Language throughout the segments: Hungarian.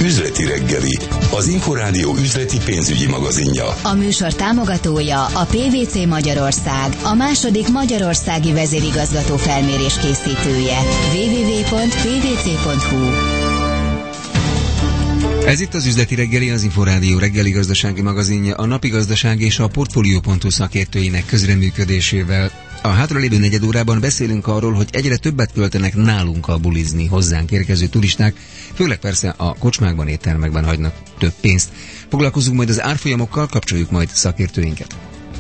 Üzleti reggeli, az Inforádió üzleti pénzügyi magazinja. A műsor támogatója a PwC Magyarország, a második magyarországi vezérigazgató felmérés készítője. www.pwc.hu. Ez itt az Üzleti reggeli, az Inforádió reggeli gazdasági magazinja, a napi gazdaság és a Portfolio.hu szakértőinek közreműködésével. A hátralévő negyed órában beszélünk arról, hogy egyre többet költenek nálunk a bulizni hozzánk érkező turisták, főleg persze a kocsmákban, éttermekben hagynak több pénzt. Foglalkozunk majd az árfolyamokkal, kapcsoljuk majd szakértőinket.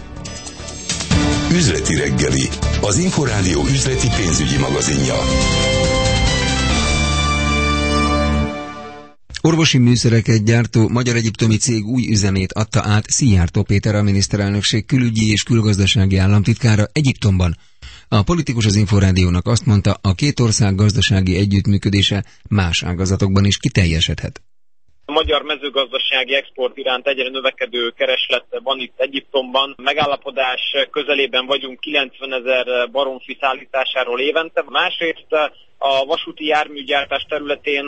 Üzleti reggeli, az Inforádió üzleti pénzügyi magazinja. Orvosi műszereket gyártó magyar-egyiptomi cég új üzemét adta át Szijjártó Péter, a miniszterelnökség külügyi és külgazdasági államtitkára Egyiptomban. A politikus az Inforádiónak azt mondta, a két ország gazdasági együttműködése más ágazatokban is kiteljesedhet. A magyar mezőgazdasági export iránt egyre növekedő kereslet van itt Egyiptomban. Megállapodás közelében vagyunk 90 000 baromfi szállításáról évente. Másrészt a vasúti járműgyártás területén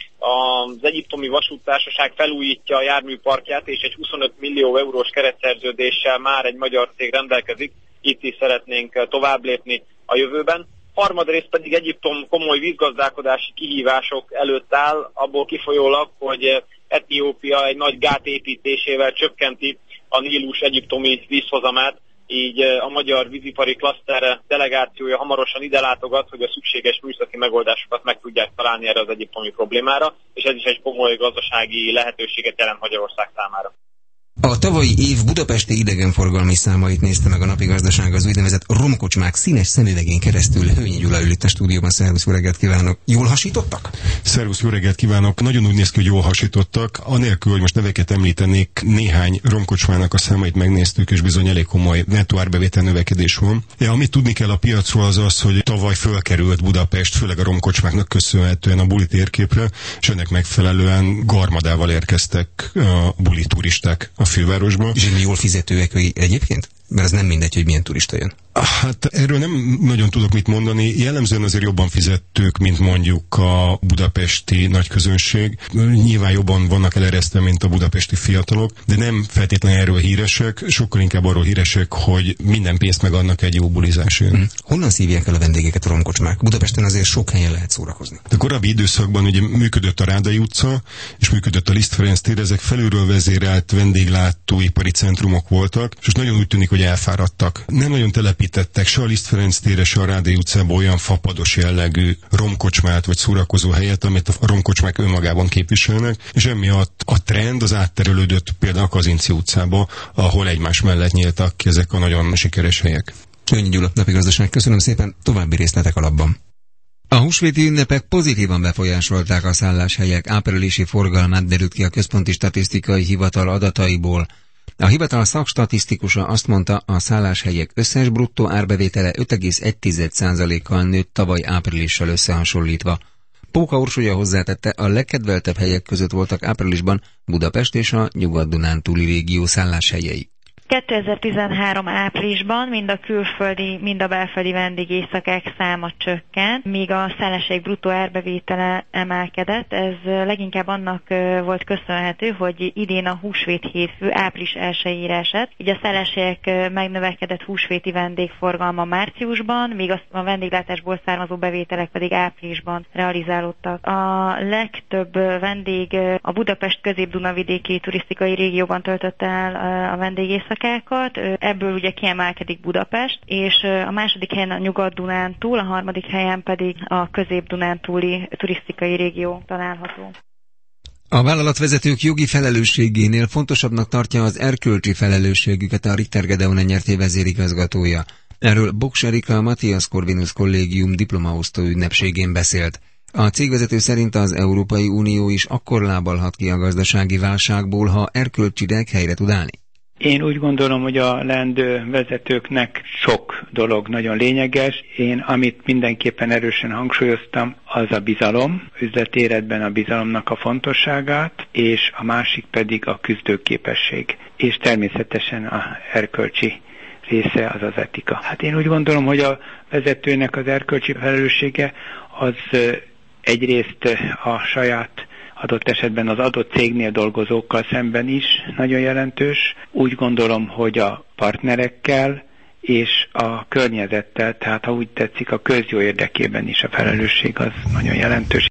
az egyiptomi vasúttársaság felújítja a járműparkját, és egy 25 millió eurós keretszerződéssel már egy magyar cég rendelkezik. Itt is szeretnénk tovább lépni a jövőben. Harmadrészt pedig Egyiptom komoly vízgazdálkodási kihívások előtt áll, abból kifolyólag, hogy Etiópia egy nagy gát építésével csökkenti a Nílus egyiptomi vízhozamát, így a magyar vízipari klaszter delegációja hamarosan ide látogat, hogy a szükséges műszaki megoldásokat meg tudják találni erre az egyiptomi problémára, és ez is egy komoly gazdasági lehetőséget jelent Magyarország számára. A tavalyi év budapesti idegenforgalmi számait nézte meg a napi gazdaság az úgynevezett romkocsmák színes szemüvegén keresztül. Hőnyi Gyula ül itt a stúdióban. Szervusz, jó reggelt kívánok! Jól hasítottak? Szervusz, jó reggelt kívánok! Nagyon úgy néz ki, hogy jól hasítottak. Anélkül, hogy most neveket említenék, néhány romkocsmának a számait megnéztük, és bizony elég komoly nettó árbevétel növekedés van. Amit tudni kell a piacról az az, hogy tavaly fölkerült Budapest, főleg a romkocsmáknak köszönhetően a buli térképre, és ennek megfelelően garmadával érkeztek a buli turisták a fővárosba. És jól fizetőek egyébként? Mert az nem mindegy, hogy milyen turista jön. Hát erről nem nagyon tudok mit mondani. Jellemzően azért jobban fizetők, mint mondjuk a budapesti nagyközönség. Nyilván jobban vannak eleresztve, mint a budapesti fiatalok, de nem feltétlenül erről híresek, sokkal inkább arról híresek, hogy minden pénzt megadnak egy jó bulizásért. Honnan szívják el a vendégeket a romkocsmák? Budapesten azért sok helyen lehet szórakozni. A korábbi időszakban ugye működött a Rádai utca, és működött a Liszt Ferenc tér, ezek felülről vezérelt vendéglátóipari centrumok voltak, és nagyon úgy tűnik, hogy elfáradtak. Nem nagyon telepítettek se a Liszt Ferenc térre, se a Rádai utcában olyan fapados jellegű romkocsmát vagy szórakozó helyet, amit a romkocsmák önmagában képviselnek, és emiatt a trend az átterelődött például a Kazinczy utcába, ahol egymás mellett nyíltak ki ezek a nagyon sikeres helyek. Hőnyi Gyula, napi gazdaság, köszönöm szépen, további részletek alapban. A húsvéti ünnepek pozitívan befolyásolták a szálláshelyek áprilisi forgalmát, derült ki a Központi Statisztikai Hivatal adataiból. A hivatal szakstatisztikusa azt mondta, a szálláshelyek összes bruttó árbevétele 5,1%-kal nőtt tavaly áprilissal összehasonlítva. Póka Orsolya hozzátette, a legkedveltebb helyek között voltak áprilisban Budapest és a Nyugat-Dunántúli régió szálláshelyei. 2013 áprilisban mind a külföldi, mind a belföldi vendégészakák száma csökkent, míg a szálláshelyek bruttó árbevétele emelkedett. Ez leginkább annak volt köszönhető, hogy idén a húsvét hétfő április 1-ére esett, így a szálláshelyek megnövekedett húsvéti vendégforgalma márciusban, míg a vendéglátásból származó bevételek pedig áprilisban realizálódtak. A legtöbb vendég a Budapest közép-dunavidéki turisztikai régióban töltötte el a vendégészakákat. Ebből ugye kiemelkedik Budapest, és a második helyen a Nyugat-Dunántúl, a harmadik helyen pedig a közép-dunántúli turisztikai régió található. A vállalatvezetők jogi felelősségénél fontosabbnak tartja az erkölcsi felelősségüket a Richter Gedeon NRT vezérigazgatója. Erről Boks Erika, a Matthias Corvinus Kollégium diplomaosztó ünnepségén beszélt. A cégvezető szerint az Európai Unió is akkor lábalhat ki a gazdasági válságból, ha erkölcsileg helyre tud állni. Én úgy gondolom, hogy a leendő vezetőknek sok dolog nagyon lényeges. Én amit mindenképpen erősen hangsúlyoztam, az a bizalom, üzleti életben a bizalomnak a fontosságát, és a másik pedig a küzdőképesség. És természetesen a erkölcsi része az az etika. Hát én úgy gondolom, hogy a vezetőnek az erkölcsi felelőssége az egyrészt a saját adott esetben az adott cégnél dolgozókkal szemben is nagyon jelentős. Úgy gondolom, hogy a partnerekkel és a környezettel, tehát ha úgy tetszik, a közjó érdekében is a felelősség az nagyon jelentős.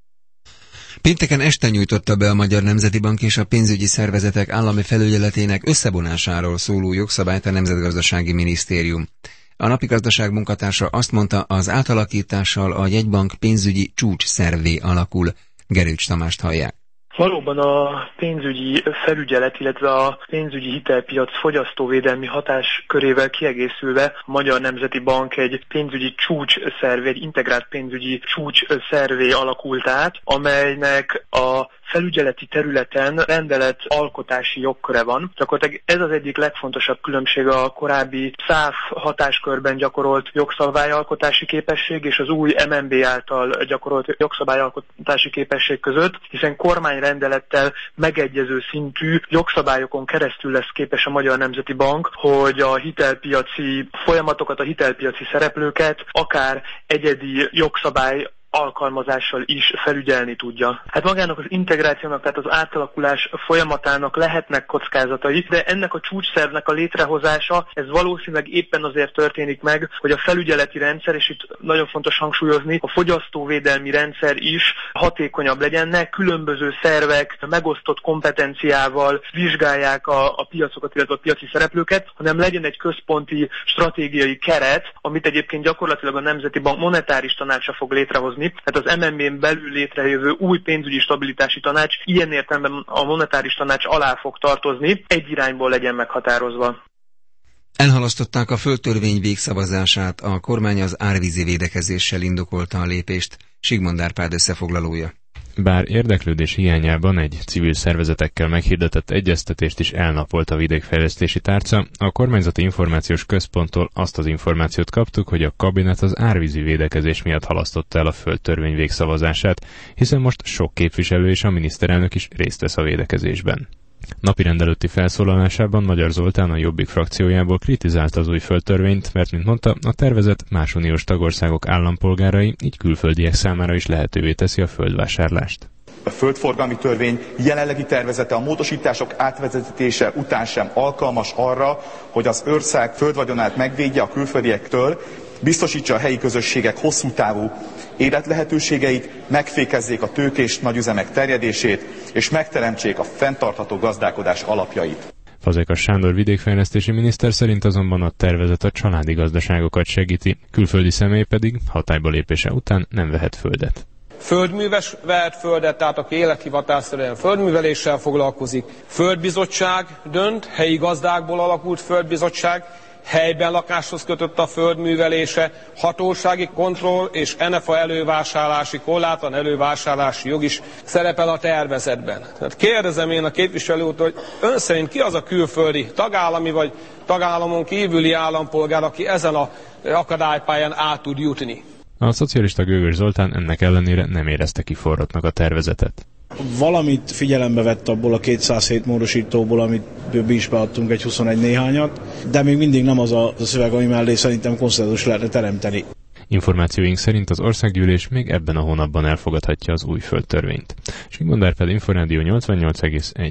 Pénteken este nyújtotta be a Magyar Nemzeti Bank és a pénzügyi szervezetek állami felügyeletének összevonásáról szóló jogszabályt a Nemzetgazdasági Minisztérium. A Napi Gazdaság munkatársa azt mondta, az átalakítással a jegybank pénzügyi csúcs szervé alakul. Gerőcs Tamást hallják. Valóban a pénzügyi felügyelet, illetve a pénzügyi hitelpiac fogyasztóvédelmi hatáskörével kiegészülve a Magyar Nemzeti Bank egy pénzügyi csúcsszervé, egy integrált pénzügyi csúcsszervé alakult át, amelynek a felügyeleti területen rendelet alkotási jogköre van. Gyakorlatilag ez az egyik legfontosabb különbség a korábbi SZÁF hatáskörben gyakorolt jogszabályalkotási képesség és az új MNB által gyakorolt jogszabályalkotási képesség között, hiszen kormányrendelettel megegyező szintű jogszabályokon keresztül lesz képes a Magyar Nemzeti Bank, hogy a hitelpiaci folyamatokat, a hitelpiaci szereplőket akár egyedi jogszabály alkalmazással is felügyelni tudja. Hát magának az integrációnak, tehát az átalakulás folyamatának lehetnek kockázatai, de ennek a csúcsszervnek a létrehozása, ez valószínűleg éppen azért történik meg, hogy a felügyeleti rendszer, és itt nagyon fontos hangsúlyozni, a fogyasztóvédelmi rendszer is hatékonyabb legyen, ne különböző szervek megosztott kompetenciával vizsgálják a piacokat, illetve a piaci szereplőket, hanem legyen egy központi stratégiai keret, amit egyébként gyakorlatilag a Nemzeti Bank monetáris tanácsa fog létrehozni. Tehát az MNB-n belül létrejövő új pénzügyi stabilitási tanács ilyen értelemben a monetáris tanács alá fog tartozni, egy irányból legyen meghatározva. Elhalasztották a földtörvény végszavazását, a kormány az árvízi védekezéssel indokolta a lépést. Sigmond Árpád összefoglalója. Bár érdeklődés hiányában egy civil szervezetekkel meghirdetett egyeztetést is elnapolt a vidékfejlesztési tárca, a kormányzati információs központtól azt az információt kaptuk, hogy a kabinet az árvízi védekezés miatt halasztotta el a földtörvény végszavazását, hiszen most sok képviselő és a miniszterelnök is részt vesz a védekezésben. Napirend előtti felszólalásában Magyar Zoltán a Jobbik frakciójából kritizálta az új földtörvényt, mert, mint mondta, a tervezet más uniós tagországok állampolgárai, így külföldiek számára is lehetővé teszi a földvásárlást. A földforgalmi törvény jelenlegi tervezete a módosítások átvezetése után sem alkalmas arra, hogy az ország földvagyonát megvédje a külföldiektől, biztosítsa a helyi közösségek hosszú távú életlehetőségeit, megfékezzék a tőkés nagyüzemek terjedését, és megteremtsék a fenntartható gazdálkodás alapjait. Fazekas Sándor vidékfejlesztési miniszter szerint azonban a tervezet a családi gazdaságokat segíti, külföldi személy pedig hatályba lépése után nem vehet földet. Földműves vehet földet, tehát aki élethivatásszerűen földműveléssel foglalkozik. Földbizottság dönt, helyi gazdákból alakult földbizottság, helyben lakáshoz kötött a földművelése, hatósági kontroll és NFA elővásárlási, korlátlan elővásárlási jog is szerepel a tervezetben. Tehát kérdezem én a képviselő úr, hogy ön szerint ki az a külföldi tagállami vagy tagállamon kívüli állampolgár, aki ezen az akadálypályán át tud jutni? A szocialista Gögös Zoltán ennek ellenére nem érezte kiforrottnak a tervezetet. Valamit figyelembe vett abból a 207 módosítóból, amit mi is beadtunk, egy 21 néhányat, de még mindig nem az a szöveg, ami mellé szerintem konszenzus lehetne teremteni. Információink szerint az országgyűlés még ebben a hónapban elfogadhatja az új földtörvényt. Sigmond Árpád, Inforádió 88,1.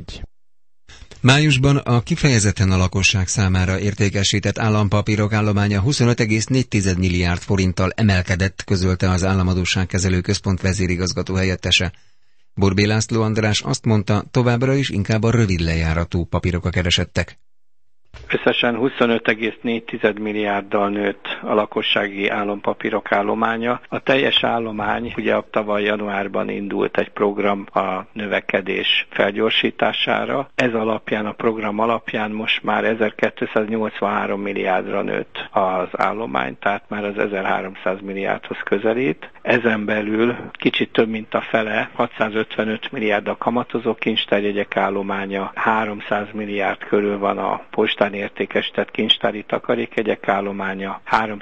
Májusban a kifejezetten a lakosság számára értékesített állampapírok állománya 25,4 milliárd forinttal emelkedett, közölte az Államadósságkezelő Központ vezérigazgató helyettese. Borbély László András azt mondta, továbbra is inkább a rövid lejáratú papírok a keresettek. Összesen 25,4 milliárddal nőtt a lakossági állampapírok állománya. A teljes állomány, ugye tavaly januárban indult egy program a növekedés felgyorsítására. Ez alapján, a program alapján most már 1283 milliárdra nőtt az állomány, tehát már az 1300 milliárdhoz közelít. Ezen belül kicsit több mint a fele, 655 milliárd a kamatozó kincstárjegyek állománya, 300 milliárd körül van a postán értékesített kincstári takarékjegyek állománya,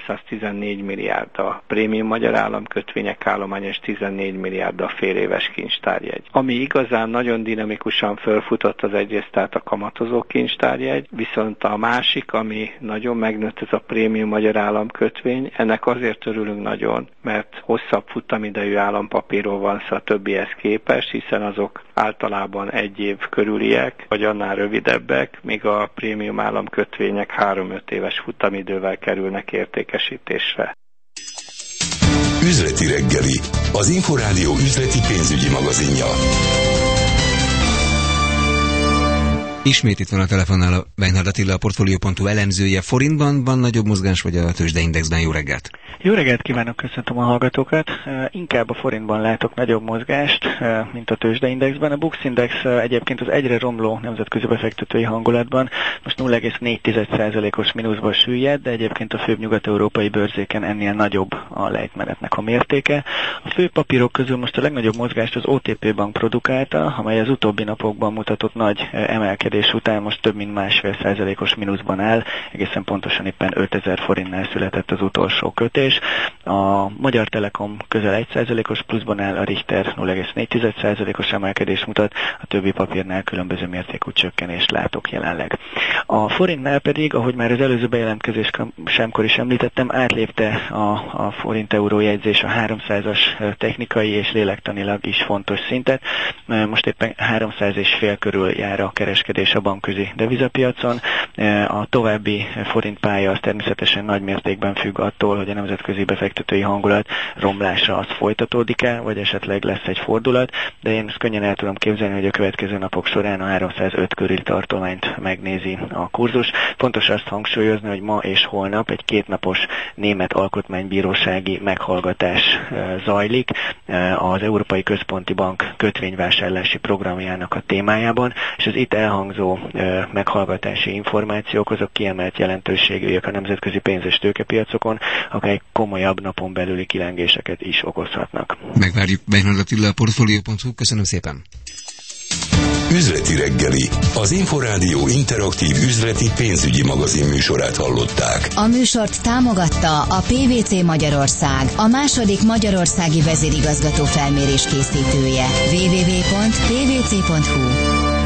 314 milliárd a prémium magyar államkötvények állománya, és 14 milliárd a féléves kincstárjegy. Ami igazán nagyon dinamikusan fölfutott, az egyrészt tehát a kamatozó kincstárjegy, viszont a másik, ami nagyon megnőtt, ez a prémium magyar államkötvény. Ennek azért örülünk nagyon, mert hosszú hosszabb futamidejű állampapírról van szó a többihez képest, hiszen azok általában 1 év körüliek, vagy annál rövidebbek, míg a prémium államkötvények 3-5 éves futamidővel kerülnek értékesítésre. Üzleti reggeli, az Inforádió üzleti pénzügyi magazinja. Ismét itt van a telefonnál a Weinhard Attila, a Portfolio.hu elemzője. Forintban van nagyobb mozgás, vagy a tőzsdeindexben? Jó reggelt! Jó reggelt kívánok, köszöntöm a hallgatókat. Inkább a forintban látok nagyobb mozgást, mint a tőzsdeindexben. A Bux Index egyébként az egyre romló nemzetközi befektetői hangulatban most 0,4%-os mínuszba süllyed, de egyébként a főbb nyugat-európai bőrzéken ennél nagyobb a lejtmenetnek a mértéke. A fő papírok közül most a legnagyobb mozgást az OTP Bank produkálta, amely az utóbbi napokban mutatott nagy emelkedés után most több mint 1,5%-os mínuszban áll, egészen pontosan éppen 5000 forintnál született az utolsó kötés. A Magyar Telekom közel 1%-os pluszban áll, a Richter 0,4%-os emelkedést mutat, a többi papírnál különböző mértékű csökkenést látok jelenleg. A forintnál pedig, ahogy már az előző bejelentkezés semkor is említettem, átlépte a forint-euró jegyzés a 300-as technikai és lélektanilag is fontos szintet. Most éppen 300,5 körül jár a kereskedés a bankközi devizapiacon. A további forintpálya az természetesen nagy mértékben függ attól, hogy a nemzetközi befektetői hangulat romlása az folytatódik-e, vagy esetleg lesz egy fordulat, de én ezt könnyen el tudom képzelni, hogy a következő napok során a 305 körüli tartományt megnézi a kurzus. Fontos azt hangsúlyozni, hogy ma és holnap egy 2 napos német alkotmánybírósági meghallgatás zajlik az Európai Központi Bank kötvényvásárlási programjának a témájában, és az itt elhangzó meghallgatási információk azok kiemelt jelentőségűek a nemzetközi pénz- és tőkepiacokon, akik komolyabb napon belüli kilengéseket is okozhatnak. Megvárjuk Weinhard Attila, a Portfolio.hu. Köszönöm szépen! Üzleti reggeli, az Inforádió interaktív üzleti pénzügyi magazin műsorát hallották. A műsort támogatta a PwC Magyarország, a második magyarországi vezérigazgató felmérés készítője. www.pwc.hu